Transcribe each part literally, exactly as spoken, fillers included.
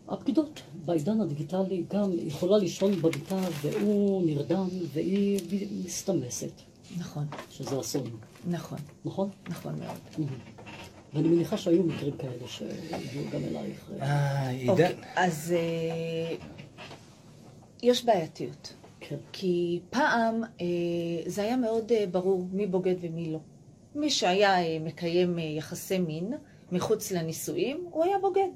הפקידות בעידן הדיגיטלי גם יכולה לישון בביתה והוא נרדם והיא מסתמסת. נכון. שזה אסון. נכון. נכון? נכון מאוד. Mm-hmm. ואני מניחה שהיו מקרים כאלה שהגיעו גם אלייך. אה, עידן. אוקיי, אז אה, יש בעייתיות. כן. כי פעם אה, זה היה מאוד אה, ברור מי בוגד ומי לא. מי שהיה אה, מקיים אה, יחסי מין מחוץ לנישואים, הוא היה בוגד.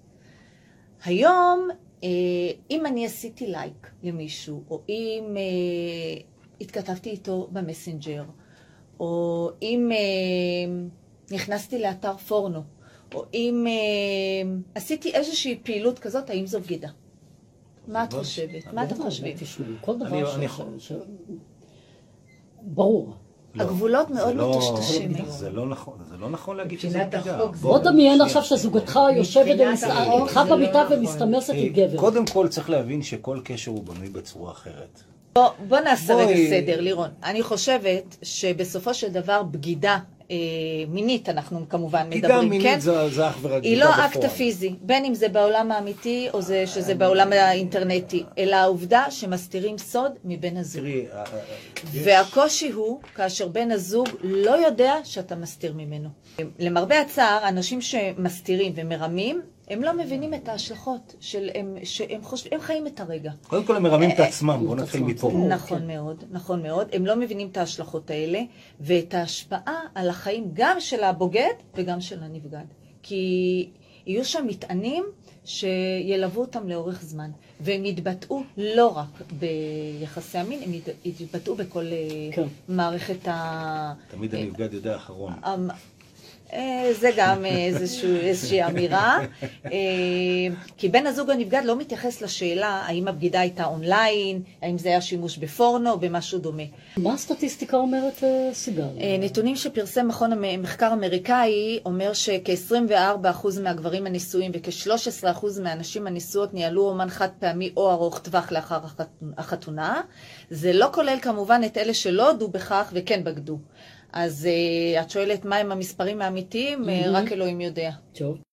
היום, אה, אם אני עשיתי לייק למישהו, או אם אה, התכתבתי איתו במסנג'ר, או אם אה, נכנסתי לאתר פורנו, או אם אה, עשיתי איזושהי פעילות כזאת, האם זו בגידה? מה את חושבת? מה אתם חושבים? כל דבר ש... ברור. הגבולות מאוד מטושטשים. זה לא נכון, זה לא נכון להגיד שזה בגידה. בוא דמיין עכשיו שזוגתך יושבת איתך במיטה ומסתמסת עם גבר. קודם כל צריך להבין שכל קשר הוא בנוי בצורה אחרת. בוא נעשה רגע סדר, לירון. אני חושבת שבסופו של דבר בגידה מינית, אנחנו כמובן מדברים, כן? כי גם מינית זה אך ורק היא לא אקט הפיזי, בין אם זה בעולם האמיתי או שזה בעולם האינטרנטי, אלא העובדה שמסתירים סוד מבין הזוג. והקושי הוא כאשר בן הזוג לא יודע שאתה מסתיר ממנו. למרבה הצער, אנשים שמסתירים ומרמים, הם לא מבינים את ההשלכות של הם, שהם חושבים, הם חיים את הרגע. קודם כל הם מרמים את עצמם, בואו נתחיל מפה. נכון מאוד, נכון מאוד. הם לא מבינים את ההשלכות האלה, ואת ההשפעה על החיים גם של הבוגד וגם של הנבגד. כי יהיו שם מטענים שילוו אותם לאורך זמן, והם יתבטאו לא רק ביחסי המין, הם יתבטאו בכל מערכת ה... תמיד הנבגד יודע אחרון. זה גם איזושהי אמירה, כי בן הזוג הנבגד לא מתייחס לשאלה האם הבגידה הייתה אונליין, האם זה היה שימוש בפורנו או במשהו דומה. מה הסטטיסטיקה אומרת, סיגל? נתונים שפרסם מכון המחקר האמריקאי אומר שכ-עשרים וארבעה אחוז מהגברים הנשואים וכ-שלושה עשר אחוז מהנשים הנשואות ניהלו אומן חד פעמי או ארוך טווח לאחר החתונה. זה לא כולל כמובן את אלה שלא הודו בכך וכן בגדו. אז uh, את שואלת מה הם המספרים האמיתיים, mm-hmm. רק אלוהים יודע. טוב.